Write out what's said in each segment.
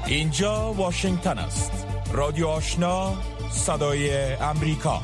اینجا واشنگتن است. رادیو آشنا، صدای امریکا.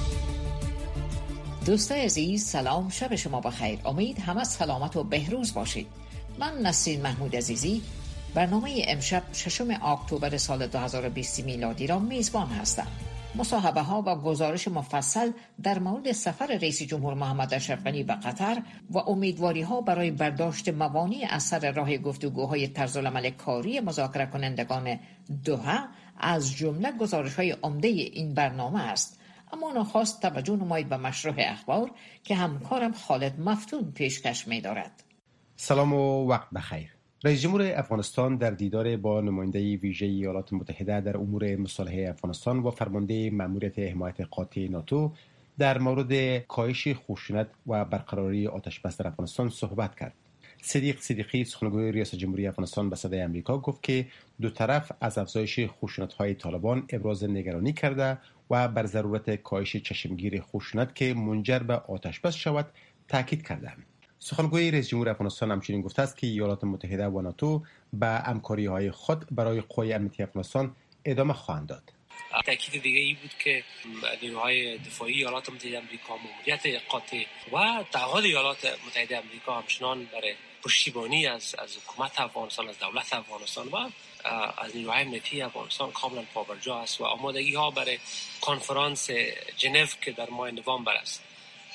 دوستای عزیز، سلام، شب شما بخیر. امید همه سلامت و بهروز باشید. من نسرین محمود عزیزی برنامه امشب 6 اکتبر سال 2020 میلادی را میزبان هستم. مصاحبه ها و گزارش مفصل در مورد سفر رئیس جمهور محمد اشرف غنی به قطر و امیدواری ها برای برداشت موانع از سر راه گفتگوهای طرزالعمل کاری مذاکره کنندگان دوحه از جمله گزارش های عمده این برنامه است. اما نخست توجه نمایید به مشروع اخبار که همکارم خالد مفتون پیشکش می دارد. سلام و وقت بخیر. رئیس جمهور افغانستان در دیدار با نماینده ویژه ایالات متحده در امور مصالحه افغانستان و فرمانده مأموریت حمایت قاطع ناتو در مورد کاهش خشونت و برقراری آتش بس در افغانستان صحبت کرد. صدیق صدیقی سخنگوی ریاست جمهوری افغانستان به صدای آمریکا گفت که دو طرف از افزایش خشونت‌های طالبان ابراز نگرانی کرده و بر ضرورت کاهش چشمگیر خشونت که منجر به آتش بس شود تاکید کردند. سخنگوی رئیس جمهور افغانستان همچنین گفته است که ایالات متحده و ناتو به همکاری‌های خود برای قوای امنیتی افغانستان ادامه خواهند داد. تأکید دیگه ای بود که نیروهای دفاعی ایالات متحده آمریکا مأموریت قاطع و تعهد ایالات متحده آمریکا همچنان برای پشتیبانی از حکومت افغانستان، از دولت افغانستان و از نیروهای امنیتی افغانستان کاملا پابرجا است و آمادگی ها برای کنفرانس ژنو که در ماه نوامبر است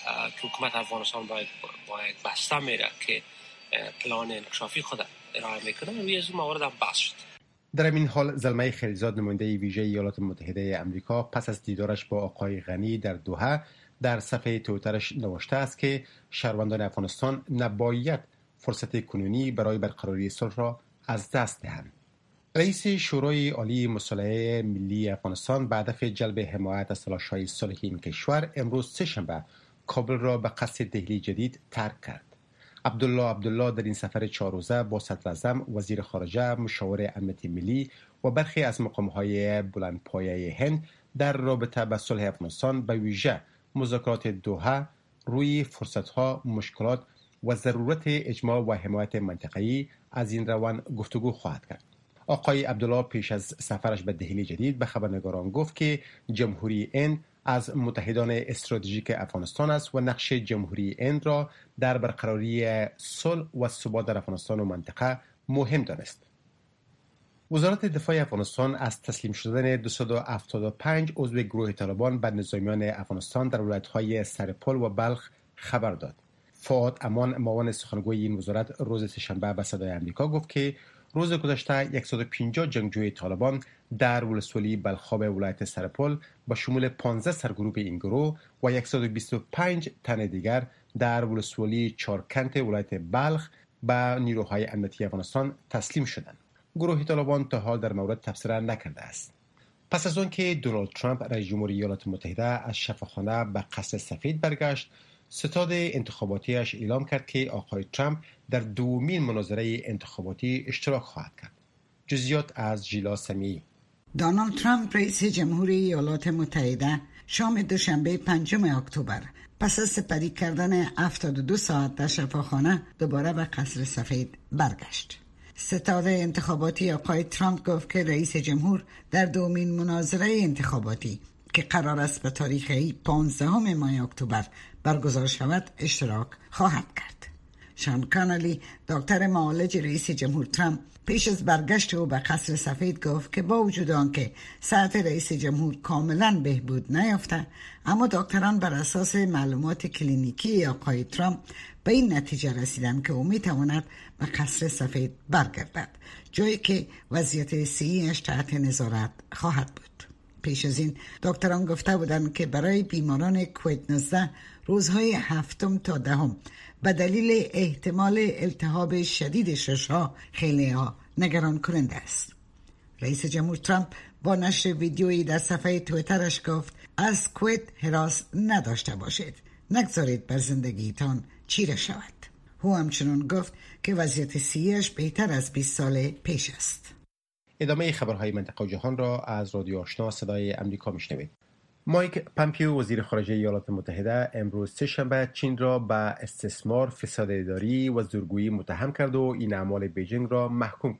که حکومت افغانستان باید بسته میره که پلان انکشافی خود ارائه میکنه و از موارد هم بحث شد. در این حال زلمه خلیزاد نماینده ویژه ایالات متحده آمریکا پس از دیدارش با آقای غنی در دوحه در صفحه توییترش نوشته است که شهروندان افغانستان نباید فرصت کنونی برای برقراری صلح را از دست دهند. رئیس شورای عالی مصالحه ملی افغانستان به هدف جلب حمایت از تلاش‌های صلح این کشور امروز سه‌شنبه کابل را به قصد دهلی جدید ترک کرد. عبدالله در این سفر 4 روزه با صدراعظم، وزیر خارجه، مشاور امنیت ملی و برخی از مقام‌های بلندپایه هند در رابطه با صلح افغانستان به ویژه مذاکرات دوحه روی فرصت‌ها، مشکلات و ضرورت اجماع و حمایت منطقه‌ای از این روند گفتگو خواهد کرد. آقای عبدالله پیش از سفرش به دهلی جدید به خبرنگاران گفت که جمهوری هند از متحدان استراتژیک افغانستان است و نقش جمهوری هند را در برقراری صلح و ثبات در افغانستان و منطقه مهم دانست. وزارت دفاع افغانستان از تسلیم شدن 275 عضو گروه طالبان به نظامیان افغانستان در ولایت‌های سرپل و بلخ خبر داد. فؤاد امان معاون سخنگوی این وزارت روز سه‌شنبه به صدای آمریکا گفت که روز گذشته 150 جنگجوی طالبان در ولسوالی بلخاب ولایت سرپل با شمول 15 سرگروه این گروه و 125 تن دیگر در ولسوالی چارکنت ولایت بلخ به نیروهای امنیتی افغانستان تسلیم شدند. گروه طالبان تا حال در مورد تبصره نکرده است. پس از آن که دونالد ترامپ رئیس جمهور ایالات متحده از شفاخانه به قصر سفید برگشت، ستاد انتخاباتیش اعلام کرد که آقای ترامپ در دومین مناظره انتخاباتی اشتراک خواهد کرد. جزئیات از ژیلا سمیعی. دونالد ترامپ رئیس جمهور ایالات متحده شام دوشنبه 5 اکتبر پس از سپری کردن 72 ساعت در شفاخانه دوباره به قصر سفید برگشت. ستاد انتخاباتی آقای ترامپ گفت که رئیس جمهور در دومین مناظره انتخاباتی که قرار است به تاریخ 15 ماه اکتبر برگزار شود اشتراک خواهد کرد. شان کانلی، دکتر معالج رئیس جمهور ترامپ، پیش از برگشت او به قصر سفید گفت که با وجود آنکه صحت رئیس جمهور کاملا بهبود نیافته، اما دکتران بر اساس معلومات کلینیکی آقای ترامپ به این نتیجه رسیدند که او میتواند به قصر سفید برگردد، جایی که وضعیت صحیحش تحت نظارت خواهد بود. پیش از این دکتران گفته بودند که برای بیماران کووید 19 روزهای 7 تا 10 به دلیل احتمال التهاب شدید ششها خیلی نگران کننده است. رئیس جمهور ترامپ با نشر ویدیویی در صفحه توییترش گفت از کووید هراس نداشته باشید، نگذارید بر زندگیتان چیره شود. او همچنین گفت که وضعیت صحیحش بهتر از 20 سال پیش است. ادامه خبرهای منطقه و جهان را از رادیو آشنا صدای امریکا میشنوید. مایک پامپیو وزیر خارجه ایالات متحده امروز سه‌شنبه چین را به استثمار، فساد اداری و زورگویی متهم کرد و این اعمال بیجینگ را محکوم کرد.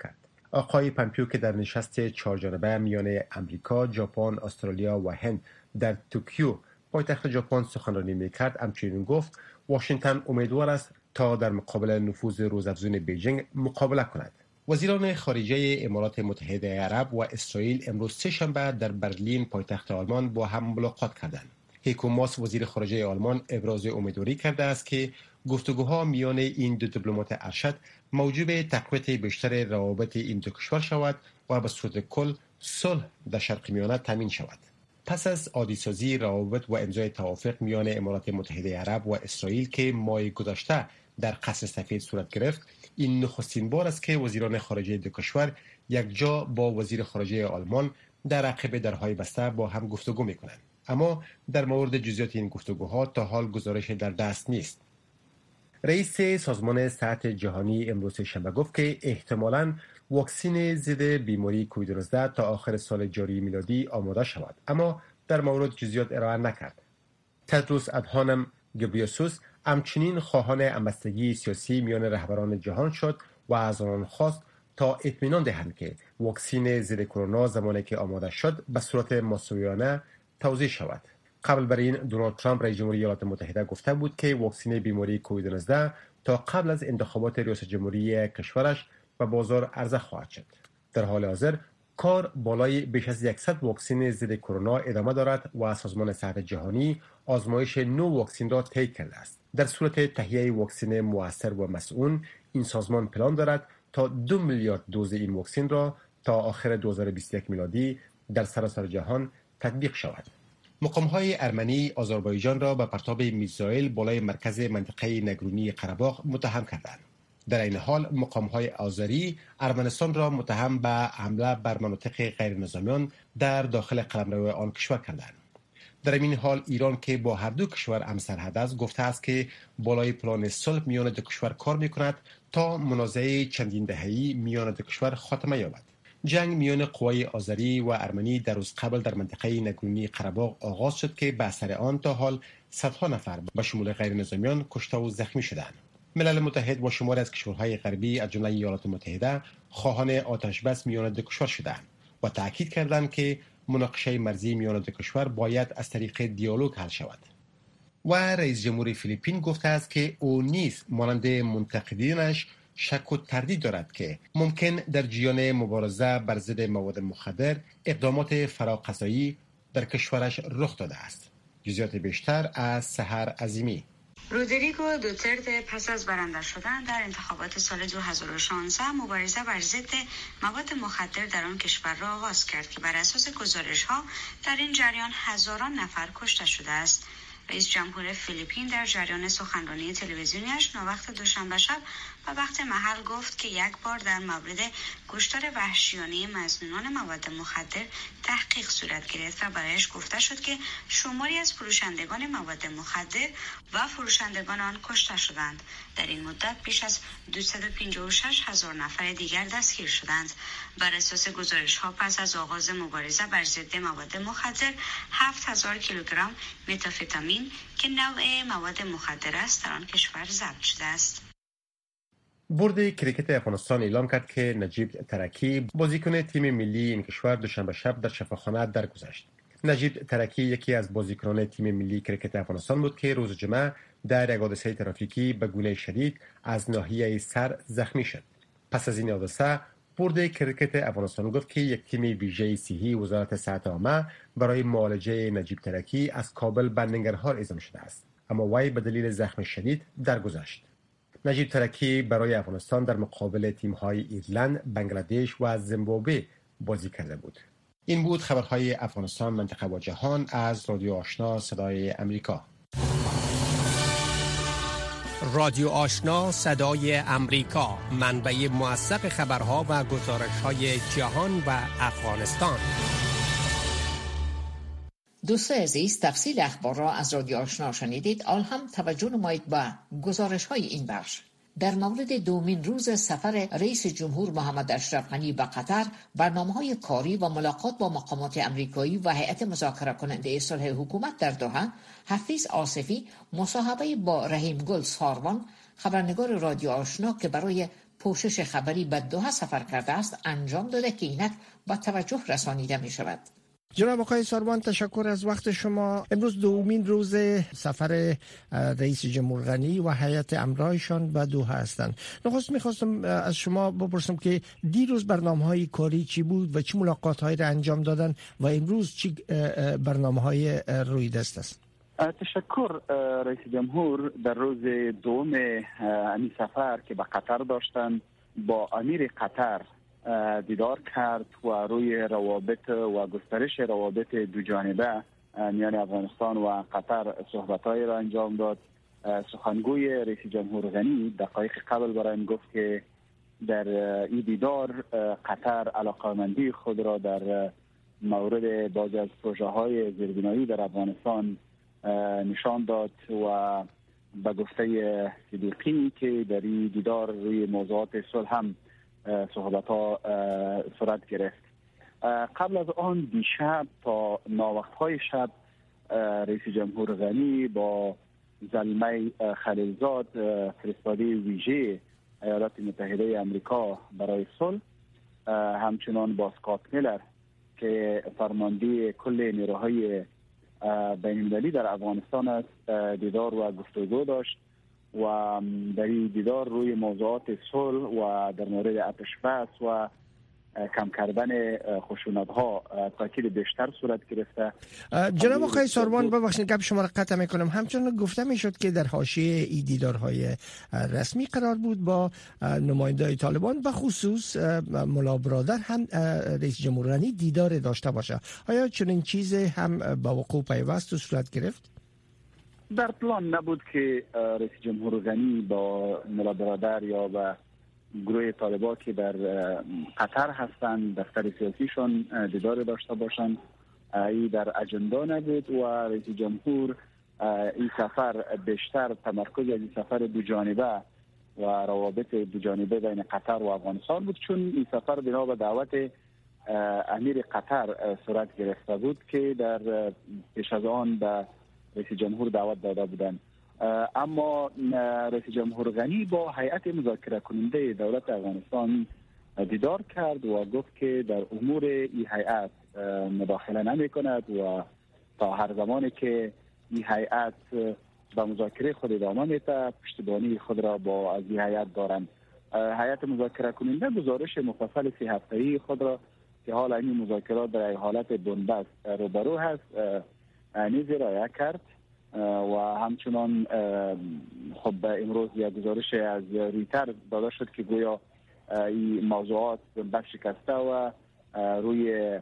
آقای پامپیو که در نشست چهارجانبه میان امریکا، ژاپن، استرالیا و هند در توکیو پایتخت ژاپن سخنرانی میکرد، همچنین گفت واشنگتن امیدوار است تا در مقابل نفوذ روزافزون بیجینگ مقابله کند. وزیران خارجه امارات متحده عرب و اسرائیل امروز سه‌شنبه در برلین پایتخت آلمان با هم ملاقات کردند. هیکو ماس وزیر خارجه آلمان ابراز امیدواری کرده است که گفتگوها میان این دو دیپلمات ارشد موجب تقویت بیشتر روابط این دو کشور شود و به صورت کل صلح در شرق میانه تامین شود. پس از عادی‌سازی روابط و امضای توافق میان امارات متحده عرب و اسرائیل که ماه گذشته در قصر سفید صورت گرفت، این نخستین بار است که وزیران خارجه دو کشور یکجا با وزیر خارجه آلمان در عقب درهای بسته با هم گفتگو میکنند. اما در مورد جزئیات این گفتگوها تا حال گزارش در دست نیست. رئیس سازمان صحت جهانی امروز شنبه گفت که احتمالاً واکسن ضد بیماری کووید 19 تا آخر سال جاری میلادی آماده شود، اما در مورد جزئیات ارائه نکرد. تدروس ادهانم گبریسوس همچنین خواهان همبستگی سیاسی میان رهبران جهان شد و از آنان خواست تا اطمینان دهند که واکسن ضد کرونا زمانی که آماده شد به صورت مساویانه توزیع شود. قبل بر این دونالد ترامپ رئیس جمهوری ایالات متحده گفته بود که واکسن بیماری کووید 19 تا قبل از انتخابات ریاست جمهوری کشورش به بازار عرضه خواهد شد. در حال حاضر کار بالای بیش از 100 واکسن ضد کرونا ادامه دارد و سازمان صحت جهانی آزمایش 9 واکسن را طی کرده است. در صورت تهیه واکسن مؤثر و مسئول، این سازمان پلان دارد تا 2 میلیارد دوز این واکسن را تا آخر 2021 میلادی در سراسر جهان تطبیق شود. مقام‌های ارمنی آذربایجان را به پرتاب میزایل بالای مرکز منطقه نگرونی قره‌باغ متهم کردند. در این حال مقام‌های آذری ارمنستان را متهم به حمله بر مناطق غیر نظامیان در داخل قلمرو آن کشور کردند. در این حال ایران که با هر دو کشور همسرحد است گفته است که بالای پلان صلح میان دو کشور کار می‌کند تا منازعه چندین دهه‌ای میان دو کشور خاتمه یابد. جنگ میان قوای آذری و ارمنی در روز قبل در منطقه نگرونی قره‌باغ آغاز شد که به اثر آن تا حال صدها نفر به شمول غیر نظامیان کشته و زخمی شدند. ملل متحد و شماری از کشورهای غربی از جمله ایالات متحده خواهان آتش بس میان دو کشور شدند و تاکید کردند که مناقشه مرزی میان دو کشور باید از طریق دیالوگ حل شود. و رئیس جمهور فیلیپین گفته است که او نیز مانند منتقدینش شک و تردید دارد که ممکن در جریان مبارزه بر ضد مواد مخدر اقدامات فراقضایی در کشورش رخ داده است. جزئیات بیشتر از سحر عظیمی. رودریگو دوترته پس از برنده شدن در انتخابات سال 2016 مبارزه بر ضد مواد مخدر در آن کشور را آغاز کرد که بر اساس گزارش‌ها در این جریان هزاران نفر کشته شده است. رئیس جمهور فیلیپین در جریان سخنرانی تلویزیونیش نووقت دوشنبه شب و وقت محل گفت که یک بار در مورد کشتار وحشیانه مظنونان مواد مخدر تحقیق صورت گرفت و برایش گفته شد که شماری از فروشندگان مواد مخدر و فروشندگان آن کشته شدند. در این مدت بیش از 256,000 نفر دیگر دستگیر شدند. بر اساس گزارش‌ها پس از آغاز مبارزه بر ضد مواد مخدر 7,000 کیلوگرم متامفتامین که نوع مواد مخدر است در آن کشور ضبط شده است. بورد کریکت افغانستان اعلام کرد که نجیب ترکی بازیکن تیم ملی این کشور دوشنبه شب در شفاخانه درگذشت. نجیب ترکی یکی از بازیکنان تیم ملی کریکت افغانستان بود که روز جمعه در یک حادثه ترافیکی به گونه شدید از ناحیه سر زخمی شد. پس از این حادثه بورد کریکت افغانستان گفت که یک تیم ویژه صحی وزارت صحت عامه برای معالجه نجیب ترکی از کابل به ننگرهار اعزام شده است، اما وی به دلیل زخم شدید درگذشت. نجیب ترکی برای افغانستان در مقابل تیم‌های ایرلند، بنگلادش و زیمبابوه بازی کرده بود. این بود خبرهای افغانستان، منطقه و جهان از رادیو آشنا صدای امریکا. رادیو آشنا صدای امریکا، منبع موثق خبرها و گزارش‌های جهان و افغانستان. دوستان عزیز، تفصیل اخبار را از رادیو آشنا شنیدید. آل هم توجه نمایید به گزارش‌های این بخش. در مورد دومین روز سفر رئیس جمهور محمد اشرف غنی به قطر، برنامه‌های کاری و ملاقات با مقامات آمریکایی و هیئت مذاکره کننده صلح حکومت در دوحه، حفیظ آصفی مصاحبه با رحیم گل ساروان، خبرنگار رادیو آشنا که برای پوشش خبری به دوحه سفر کرده است انجام داده که اینک با توجه رسانیده می شود. جناب آقای ساروان، تشکر از وقت شما. امروز دومین روز سفر رئیس جمهور غنی و هیئت امرایشان به دوحه هستند. نخست میخواستم از شما بپرسم که دیروز برنامه‌های کاری چی بود و چه ملاقات‌هایی را انجام دادن و امروز چه برنامه‌های روی دست است؟ تشکر. رئیس جمهور در روز دوم این سفر که به قطر داشتن با امیر قطر دیدار کرد و روی روابط و گسترش روابط دو جانبه میان افغانستان و قطر صحبت‌هایی را انجام داد. سخنگوی رئیس جمهور غنی دقایق قبل برایم گفت که در این دیدار قطر علاقه‌مندی خود را در مورد بعضی از پروژه‌های زیربنایی در افغانستان نشان داد و به گفته صدیقی که در این دیدار روی موضوعات صلح هم صحبت‌ها صورت گرفت. قبل از آن دیشب تا ناوقت‌های شب رئیس جمهور غنی با زلمه خلیلزاد فرستاده ویژه ایالات متحده آمریکا برای صلح، همچنان با اسکات میلر که فرمانده کل نیروهای بین‌المللی در افغانستان است دیدار و گفتگو داشت و در این دیدار روی موضوعات صلح و در مورد آتش بس و کم کردن خشونت‌ها تاکید بیشتر صورت گرفته. جناب آقای ساروان، ببخشید گپ شما را قطع میکنم. همچنان گفته میشد که در حاشیه این دیدارهای رسمی قرار بود با نماینده‌های طالبان و خصوص ملا برادر هم رئیس جمهور غنی دیدار داشته باشه. آیا چنین چیزی هم با وقوع پیوست و صورت گرفت؟ در پلان نبود که رئیس جمهور غنی با ملا برادر یا با گروه طالبان که در قطر هستند دفتر سیاسیشون دیدار داشته باشند. این در اجندا نبود و رئیس جمهور این سفر بیشتر تمرکز از این سفر دو جانبه و روابط دو جانبه بین قطر و افغانستان بود، چون این سفر بنا به دعوت امیر قطر صورت گرفته بود که در پیش از آن به رئیس جمهور دعوت داده بودند. اما رئیس جمهور غنی با هیئت مذاکره کننده دولت افغانستان دیدار کرد و گفت که در امور این هیئت مداخله نمی کند و تا هر زمانی که این هیئت به مذاکره خود ادامه میده پشتیبانی خود را با از این هیئت دارند. هیئت مذاکره کننده گزارش مفصل 3 هفته‌ای خود را که حال این مذاکرات در حالت بنبست روبرو هست نیز ارائه کرد و همچنان خب امروز یک گزارش از رویتر داده شد که گویا این موضوعات بخش شکسته و روی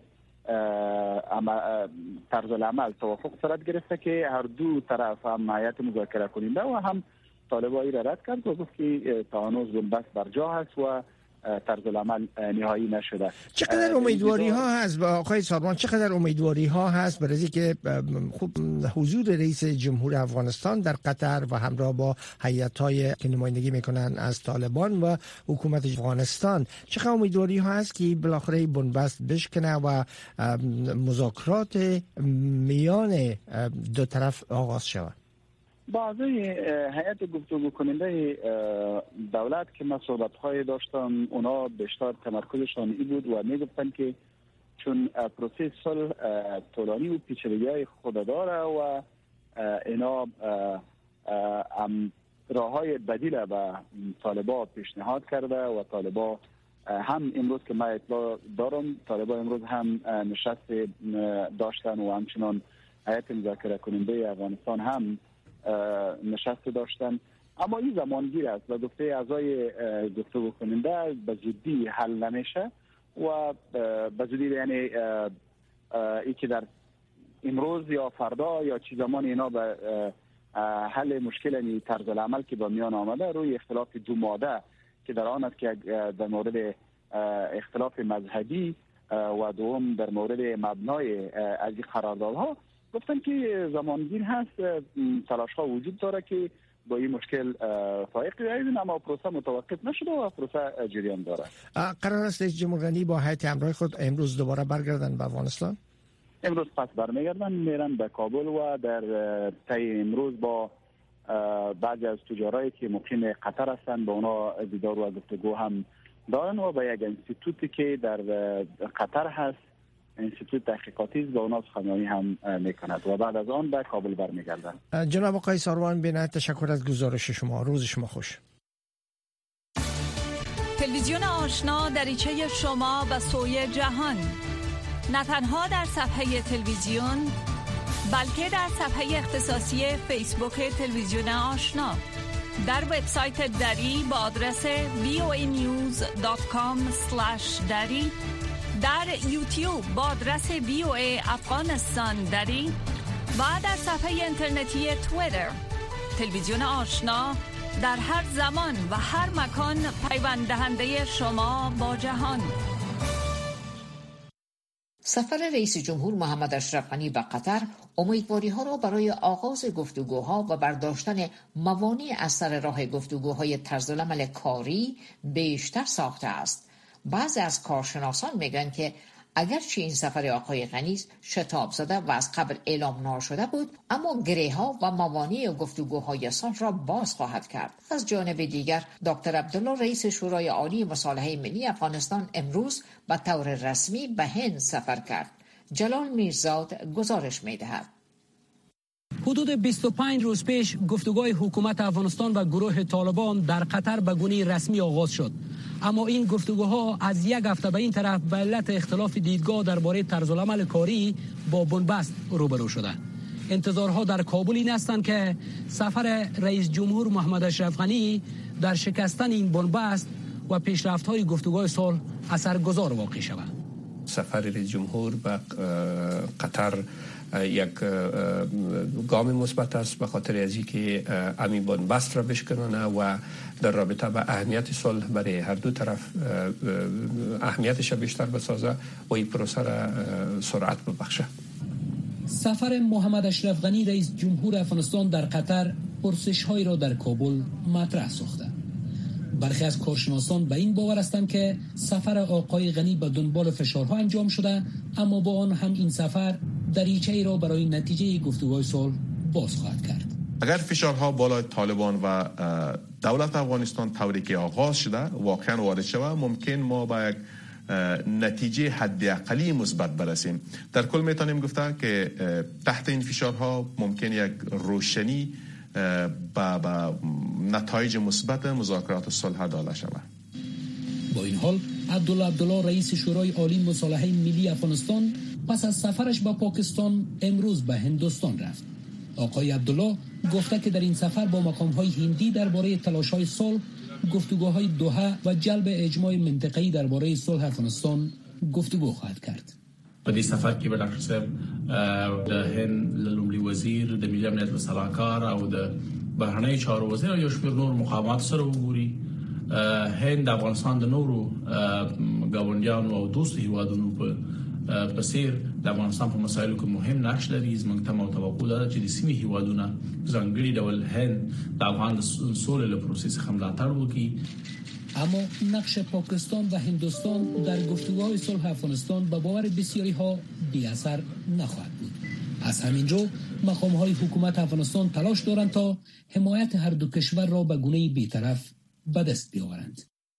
طرز العمل توافق صورت گرفته که هر دو طرف هم هیئت مذاکره کننده و هم طالبان را رد کرد و گفت که تا هنوز بنبست بر جا هست و طرز العمل نهایی نشده. چقدر امیدواری ها هست آقای ساروان، چقدر امیدواری ها هست برای اینکه خوب حضور رئیس جمهور افغانستان در قطر و همراه با هیئت‌های که نمایندگی میکنن از طالبان و حکومت افغانستان، چقدر امیدواری ها هست که بالاخره بنبست بشکنه و مذاکرات میان دو طرف آغاز شود؟ بعضی هیئت گفتگو کننده دولت که من صحبت‌های داشتم اونا بیشتر تمرکزشان این بود و میگفتن که چون پروسه صلح طولانی و پیچیدگی‌های خود داره و اینا راه‌های بدیل به طالبان پیشنهاد کرده و طالبان هم امروز که من اطلاع دارم طالبان امروز هم نشست داشتن و همچنان هیئت مذاکره کننده افغانستان هم نشست داشتن، اما این زمانگیر است و گفته اعضای گفتگو کننده به زودی حل نمیشه و به زودی یعنی ای که در امروز یا فردا یا چی زمان اینا به حل مشکل طرز العمل که با میان آمده روی اختلاف دو ماده که در آن است که در مورد اختلاف مذهبی و دوم در مورد مبنای از این قراردادها گفتن که زمانگیر هست، تلاش ها وجود داره که با این مشکل فائق بیاییم، اما پروسه متوقف نشده و پروسه جریان داره. قرار است رئیس جمهور غنی با هیئت همراه خود امروز دوباره برگردن به افغانستان؟ امروز پس برمیگردن میرن به کابل و در طی امروز با بعضی از تجارایی که مقیم قطر هستند با اونا دیدار و گفتگو هم دارن و به یک انستیتوتی که در قطر هست، انستیتوت تحقیقاتی با اونا سخنرانی هم میکند و بعد از آن به کابل برمیگردن. جناب آقای ساروان بینه، تشکر از گزارش شما. روز شما خوش. تلویزیون آشنا دریچه شما به سوی جهان، نه تنها در صفحه تلویزیون بلکه در صفحه اختصاصی فیسبوک تلویزیون آشنا، در وبسایت دری با آدرس voanews.com/dari، در یوتیوب با آدرس VOA افغانستان دری و در صفحه اینترنتی توییتر. تلویزیون آشنا در هر زمان و هر مکان پیوند دهنده شما با جهان. سفر رئیس جمهور محمد اشرف غنی به قطر امیدواری‌ها را برای آغاز گفتگوها و برداشتن موانع از سر راه گفتگوهای طرزالعمل کاری بیشتر ساخته است. بعضی از کارشناسان میگن که اگرچه این سفر آقای غنی شتاب زده و از قبل اعلام نشده بود، اما گره‌ها و موانع گفتگوهای سال را باز خواهد کرد. از جانب دیگر دکتر عبدالله رئیس شورای عالی مصالحه ملی افغانستان امروز به طور رسمی به هند سفر کرد. جلال میرزاد گزارش می‌دهد. حدود 25 روز پیش گفتگوهای حکومت افغانستان و گروه طالبان در قطر به گونه رسمی آغاز شد، اما این گفتگوها از یک هفته به این طرف به علت اختلاف دیدگاه درباره طرزالعمل کاری با بنبست روبرو شده. انتظارها در کابل این هستند که سفر رئیس جمهور محمد اشرف غنی در شکستن این بنبست و پیشرفت‌های گفتگوهای صلح اثرگذار واقع شود. سفر رئیس جمهور به قطر یک گام مثبت است به خاطر از اینکه همین بنبست را بشکنانه و در رابطه با اهمیت صلح برای هر دو طرف اهمیتش بیشتر بسازه و این پروسه را سرعت ببخشه. سفر محمد اشرف غنی رئیس جمهور افغانستان در قطر پرسش‌هایی را در کابل مطرح ساخته. برخی از کارشناسان به این باور هستند که سفر آقای غنی به دنبال فشارها انجام شده، اما با آن هم این سفر دریچه‌ای را برای نتیجه گفتگوهای صلح باز خواهد کرد. اگر فشارها بالای طالبان و دولت افغانستان طوری که آغاز شده واقعا وارد شود، ممکن ما با یک نتیجه حداقلی مثبت برسیم. در کل میتونیم گفته که تحت این فشارها ممکن یک روشنی با نتایج مثبت مذاکرات صلح داده شود. با این حال عبدالله رئیس شورای عالی مصالحه ملی افغانستان پس از سفرش به پاکستان امروز به هندوستان رفت. آقای عبدالله گفته که در این سفر با مقام‌های هندی درباره تلاش‌های صلح، گفتگوهای دوحه و جلب اجماع منطقه‌ای درباره صلح افغانستان گفتگو خواهد کرد. په دې سفر کې به ډاکټر صاحب د هند لومړي وزیر د ملي امنیت سلاکار او د بهرنۍ چارو وزیر او یو شمېر نور مقامات سره وګوري. هند افغانستان د نورو ګاونډیانو او دوستو هیوادونو په څیر د افغانستان په مسایلو کې مهم نقش لري. زموږ تمه او توقع ده چې د سیمې هیوادونه ځانګړي ډول هند د افغان سولې له پروسې څخه ملاتړ وکړي. اما نقش پاکستان و هندوستان در گفتگوهای صلح افغانستان به باور بسیاری ها بی اثر نخواهد بود. از همین رو مقام‌های حکومت افغانستان تلاش دارند تا حمایت هر دو کشور را به گونه‌ای بی‌طرف به دست بیاورند.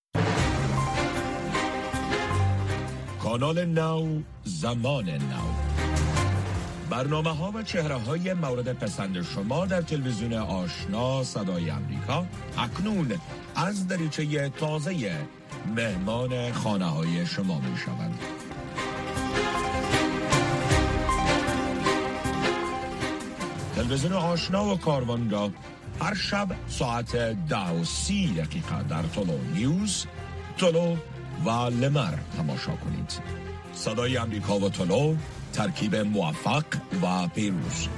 کانال نو، زمان نو، برنامه‌ها و چهره‌های مورد پسند شما در تلویزیون آشنا صدای امریکا اکنون از دریچه تازه مهمان خانه‌های شما می‌شوند. تلویزیون آشنا و کاروانگاه هر شب ساعت 10:30 در طلو نیوز، طلو و لمر تماشا کنید. صدای امریکا و طلو، ترکیب موفق و پیروز.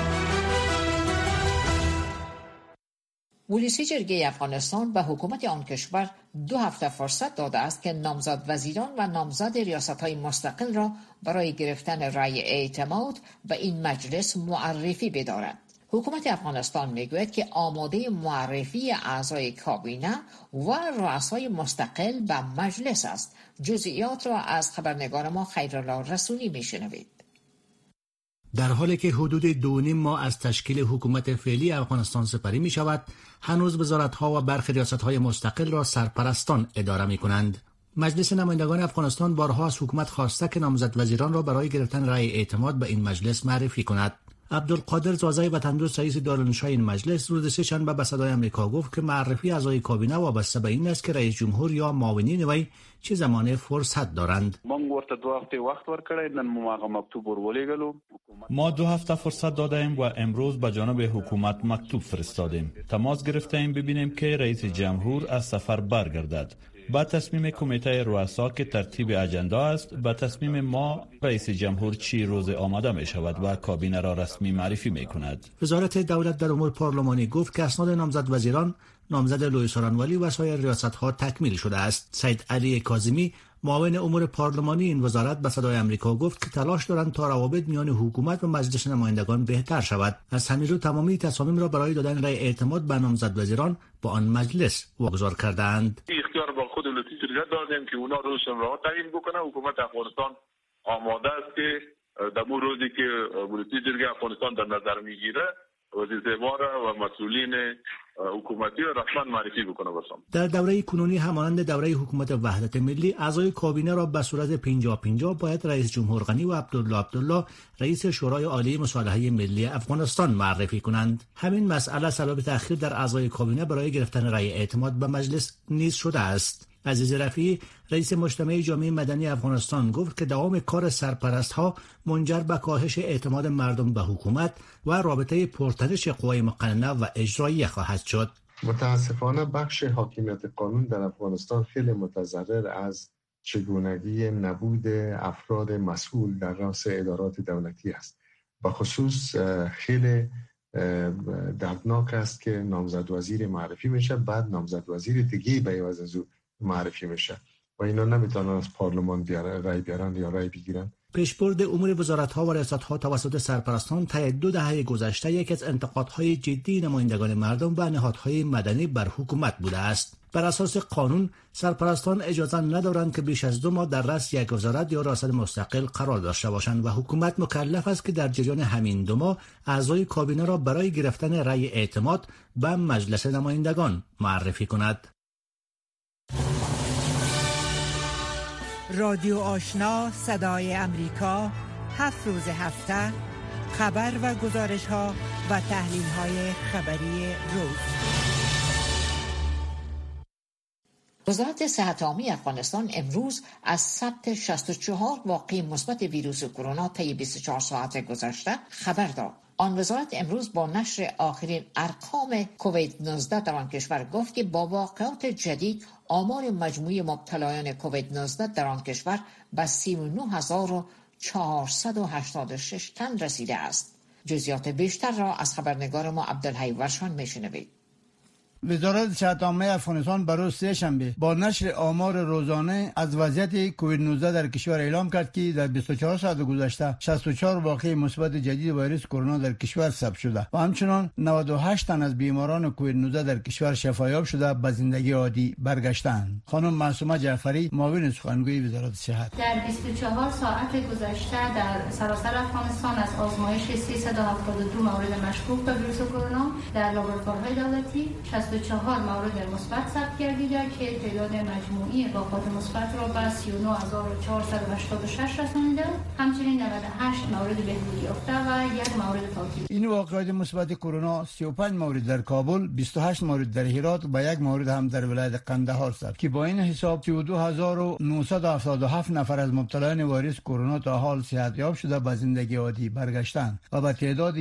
پلیس جرگه افغانستان به حکومت آن کشور 2 هفته فرصت داده است که نامزد وزیران و نامزد ریاست‌های مستقل را برای گرفتن رأی اعتماد به این مجلس معرفی بدارد. حکومت افغانستان میگوید که آماده معرفی اعضای کابینه و رؤسای مستقل به مجلس است. جزئیات را از خبرنگار ما خیرالله رسولی میشنوید. در حالی که حدود 2.5 ماه از تشکیل حکومت فعلی افغانستان سپری می شود، هنوز وزارت‌ها و برخی ریاست‌های مستقل را سرپرستان اداره می کنند. مجلس نمایندگان افغانستان بارها از حکومت خواسته که نامزد وزیران را برای گرفتن رأی اعتماد به این مجلس معرفی کند. عبدالقادر زازای وطندوست رئیس دارالانشای این مجلس روز سه‌شنبه به صدای آمریکا گفت که معرفی اعضای کابینه وابسته به این است که رئیس جمهور یا معاونین وی چه زمانه فرصت دارند. ما 2 هفته فرصت داده ایم و امروز به جانب حکومت مکتوب فرستادیم. تماس گرفته ایم ببینیم که رئیس جمهور از سفر برگردد. با تصمیم کمیته رؤسا که ترتیب اجندا است، با تصمیم ما رئیس جمهور چی روز آماده می شود و کابینه را رسمی معرفی می کند. وزارت دولت در امور پارلمانی گفت که اسناد نامزد وزیران، نامزد لوی سورانوالی و سایر ریاست‌ها تکمیل شده است. سید علی کاظمی معاون امور پارلمانی این وزارت به صدای آمریکا گفت که تلاش دارند تا روابط میان حکومت و مجلس نمایندگان بهتر شود. از همین رو تمامی تصامیم را برای دادن رأی اعتماد به نامزد وزیران با آن مجلس واگذار کردند. اختیار با خود ولایت جرگه دادیم که اونا روشن را تعیین بکنه. حکومت افغانستان آماده است که در اون روزی که ولایت جرگه افغانستان در نظر میگیره وزیروار و مسئولین حکومتی را رسما معرفی بکنه. در دوره کنونی همانند دوره حکومت وحدت ملی، اعضای کابینه را به صورت 50-50 باید رئیس جمهور غنی و عبدالله رئیس شورای عالی مصالحه ملی افغانستان معرفی کنند. همین مسئله سبب تأخیر در اعضای کابینه برای گرفتن رأی اعتماد به مجلس نیز شده است. عزیز رفیعی رئیس مجتمع جامعه مدنی افغانستان گفت که دوام کار سرپرست‌ها منجر به کاهش اعتماد مردم به حکومت و رابطه پرتنش قوای مقننه و اجراییه خواهد شد. متاسفانه بخش حاکمیت قانون در افغانستان خیلی متضرر از چگونگی نبود افراد مسئول در رأس ادارات دولتی است. به خصوص خیلی دردناک است که نامزد وزیر معرفی میشه، بعد نامزد وزیر دیگه به عوض از او معرفی میشه و اینا نمیتونن از پارلمان رای بیارن یا رای بگیرن. پیشبرد امور وزارت‌ها و ریاست‌ها توسط سرپرستان طی 2 دهه گذشته یکی از انتقادهای جدی نمایندگان مردم و نهادهای مدنی بر حکومت بوده است. بر اساس قانون سرپرستان اجازه ندارند که بیش از 2 ماه در رأس یک وزارت یا ریاست مستقل قرار داشته باشند و حکومت مکلف است که در جریان همین 2 ماه اعضای کابینه را برای گرفتن رأی اعتماد به مجلس نمایندگان معرفی کند. رادیو آشنا صدای امریکا 7 روز هفته خبر و گزارش ها و تحلیل های خبری روز. وزارت صحت عامه افغانستان امروز از ثبت 64 واقعه مثبت ویروس کرونا طی 24 ساعت گذشته خبر داد. آن وزارت امروز با نشر آخرین ارقام کووید 19 در آن کشور گفت که با واقعات جدید آمار مجموعی مبتلایان کووید 19 در آن کشور به 39486 تن رسیده است. جزئیات بیشتر را از خبرنگار ما عبدالحی ورشان میشنوید. وزارت صحت عامه افغانستان بروز سه‌شنبه با نشر آمار روزانه از وضعیت کووید 19 در کشور اعلام کرد که در 24 ساعت گذشته 64 واقعه مثبت جدید ویروس کرونا در کشور ثبت شده و همچنین 98 تن از بیماران کووید 19 در کشور شفایاب شده به زندگی عادی برگشتند. خانم معصومه جعفری معاون سخنگوی وزارت صحت: در 24 ساعت گذشته در سراسر افغانستان از آزمایش 372 مورد مشکوک به ویروس کرونا در لابراتوارهای دولتی 64 مورد مثبت ثبت گردیده که تعداد مجموعی واقعات مثبت را به 39486 رسانیده. همچنین 98 مورد بهبودی یافته و 1 مورد تعطیل. این واقعات مثبت کرونا 35 مورد در کابل، 28 مورد در هرات و 1 مورد هم در ولایت قندهار ثبت که با این حساب 32977 نفر از مبتلایان ویروس کرونا تا حال صحتیاب شده به زندگی عادی برگشتند و به تعداد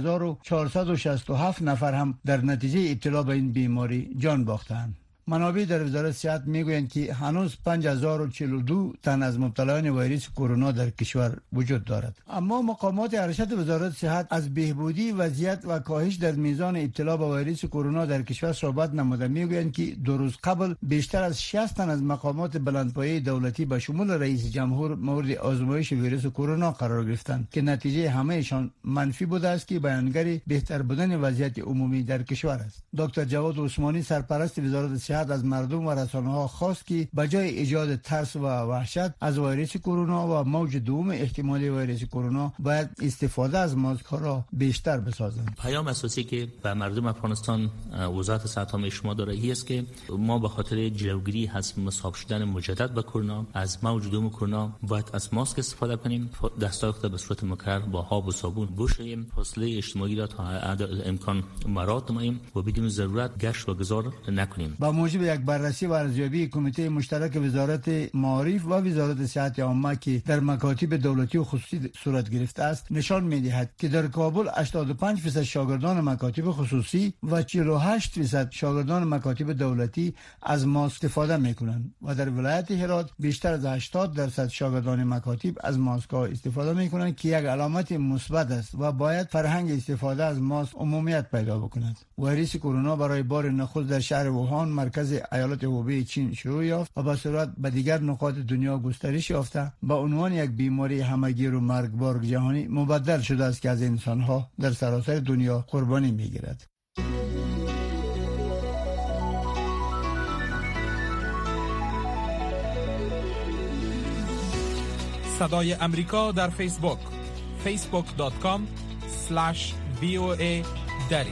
1467 نفر هم در نتیجه ابتلا به این بیماری جان باختند. منابع در وزارت صحت میگویند که هنوز 5042 تن از مبتلایان ویروس کرونا در کشور وجود دارد. اما مقامات ارشد وزارت صحت از بهبودی وضعیت و کاهش در میزان ابتلا به ویروس کرونا در کشور صحبت نموده. میگویند که 2 روز قبل بیشتر از 60 تن از مقامات بلندپایه دولتی به شمول رئیس جمهور مورد آزمایش ویروس کرونا قرار گرفتند که نتیجه همهشان منفی بوده است که بیانگر بهتر بودن وضعیت عمومی در کشور است. دکتر جواد عثمانی سرپرست وزارت صحت از مردم و رسانه‌ها خواست که بجای ایجاد ترس و وحشت از ویروس کرونا و موج دوم احتمالی ویروس کرونا باید استفاده از ماسک‌ها را بیشتر بسازند. پیام اساسی که به مردم افغانستان وزارت صحت عامه شما داره این است که ما به خاطر جلوگیری از مصاب شدن مجدد به کرونا از موج دوم کرونا باید از ماسک استفاده کنیم، دستای خود به صورت مکرر با آب و صابون بشوییم، فاصله اجتماعی را تا حد امکان مراعات نماییم و بدون ضرورت گشت و گذار نکنیم. با موجب یک بررسی و ارزیابی کمیته مشترک وزارت معارف و وزارت صحت عامه که در مکاتب دولتی و خصوصی صورت گرفته است نشان می‌دهد که در کابل 85% شاگردان مکاتب خصوصی و 48% شاگردان مکاتب دولتی از ماسک استفاده می‌کنند و در ولایت هرات بیشتر از 80% شاگردان مکاتب از ماسک‌ها استفاده می‌کنند که یک علامت مثبت است و باید فرهنگ استفاده از ماسک عمومیت پیدا بکند. ویروس کرونا برای بار نخست در شهر ووهان مرکز ایالت هوبی چین شروع یافت و به سرعت به دیگر نقاط دنیا گسترش یافته با عنوان یک بیماری همه‌گیر و مرگبار جهانی مبدل شده است که از انسان‌ها در سراسر دنیا قربانی می‌گیرد. صدای امریکا در فیسبوک facebook.com/VOA دری.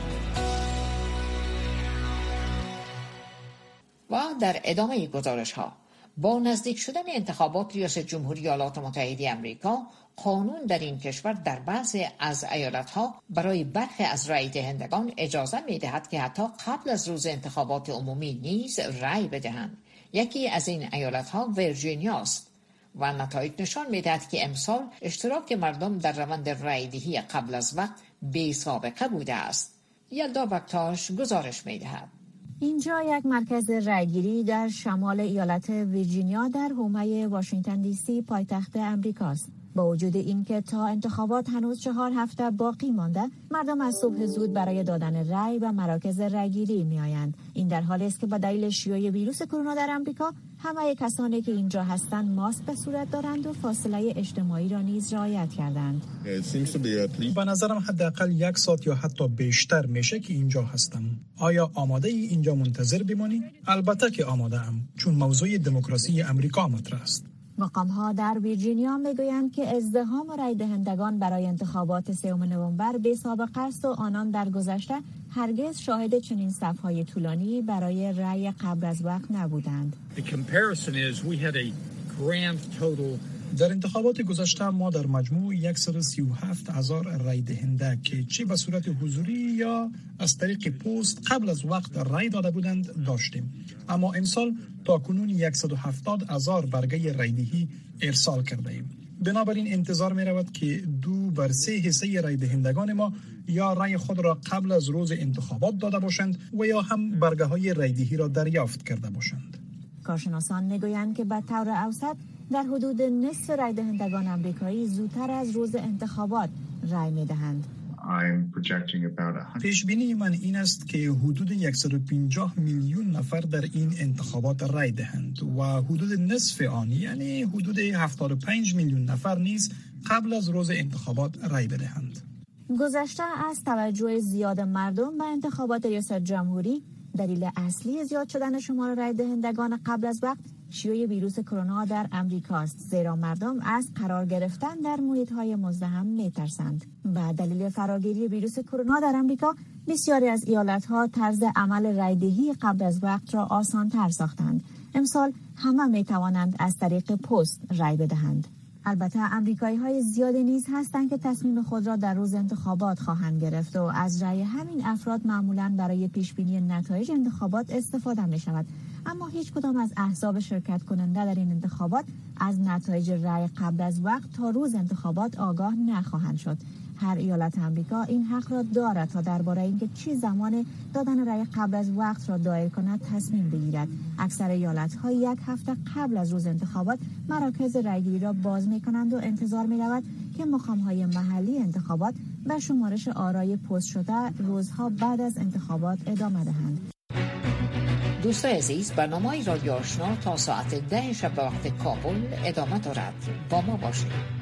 و در ادامه گزارش ها با نزدیک شدن انتخابات ریاست جمهوری ایالات متحده آمریکا، قانون در این کشور در بعضی از ایالت‌ها برای برخی از رای دهندگان اجازه می‌دهد که حتی قبل از روز انتخابات عمومی نیز رای بدهند. یکی از این ایالت‌ها ویرجینیا است و نتایج نشان می‌دهد که امسال اشتراک مردم در روند رای‌دهی قبل از وقت بی سابقه بوده است. یلدا بکتاش گزارش می‌دهد. اینجا یک مرکز رایگیری در شمال ایالت ویرجینیا در حومه واشنگتن دی سی پایتخت امریکاست. با وجود اینکه تا انتخابات هنوز 4 هفته باقی مانده، مردم از صبح زود برای دادن رای به مراکز رایگیری میآیند. این در حالی است که با دلیل شیوع ویروس کرونا در آمریکا، همه کسانی که اینجا هستند ماسک به صورت دارند و فاصله اجتماعی را نیز رعایت کردند. به نظرم حداقل 1 ساعت یا حتی بیشتر میشه که اینجا هستم. آیا آماده ای اینجا منتظر بمانی؟ البته که آماده ام، چون موضوع دموکراسی امریکا مطرح است. مقام‌ها در ویرجینیا میگویند که ازدحام رای دهندگان برای انتخابات 3 نوامبر بی سابقه است و آنان در گذشته هرگز شاهد چنین صف‌های طولانی برای رای قبل از وقت نبودند. در انتخابات گذشته ما در مجموع 137,000 رای دهنده که چه به صورت حضوری یا از طریق پست قبل از وقت رای داده بودند داشتیم، اما امسال تا کنون 170,000 برگه رایدهی ارسال کرده ایم. بنابراین انتظار می رود که 2/3 حصه رای دهندگان ما یا رای خود را قبل از روز انتخابات داده باشند و یا هم برگه های رایدهی را دریافت کرده باشند. کارشناسان میگویند که به طور اوسط در حدود نصف رای دهندگان آمریکایی زودتر از روز انتخابات رای میدهند. پیش بینی من این است که حدود 150 میلیون نفر در این انتخابات رای دهند و حدود نصف آن یعنی حدود 75 میلیون نفر نیز قبل از روز انتخابات رای بدهند. گذشته از توجه زیاد مردم به انتخابات ریاست جمهوری، دلیل اصلی زیاد شدن شمار رای دهندگان قبل از وقت شیوع ویروس کرونا در امریکاست، زیرا مردم از قرار گرفتن در محیط‌های مزدحم می‌ترسند. به دلیل فراگیری ویروس کرونا در امریکا، بسیاری از ایالت‌ها طرز عمل رایدهی قبل از وقت را آسان‌تر ساختند. امسال همه می‌توانند از طریق پست رای بدهند. البته امریکایی‌های زیادی نیز هستند که تصمیم خود را در روز انتخابات خواهند گرفت و از رای همین افراد معمولاً برای پیشبینی نتایج انتخابات استفاده می‌شود. اما هیچ کدام از احزاب شرکت کننده در این انتخابات از نتایج رای قبل از وقت تا روز انتخابات آگاه نخواهند شد. هر ایالت آمریکا این حق را دارد تا درباره اینکه چه زمان دادن رای قبل از وقت را دایر کند تصمیم بگیرد. اکثر ایالت‌ها 1 هفته قبل از روز انتخابات مراکز رایگیری را باز می‌کنند و انتظار می‌رود که مقام‌های محلی انتخابات به شمارش آرای پست شده روزها بعد از انتخابات ادامه دهند. دوستان عزیز، برنامه رادیو آشنا تا ساعت 10 شب به وقت کابل ادامه دارد. با ما باشید.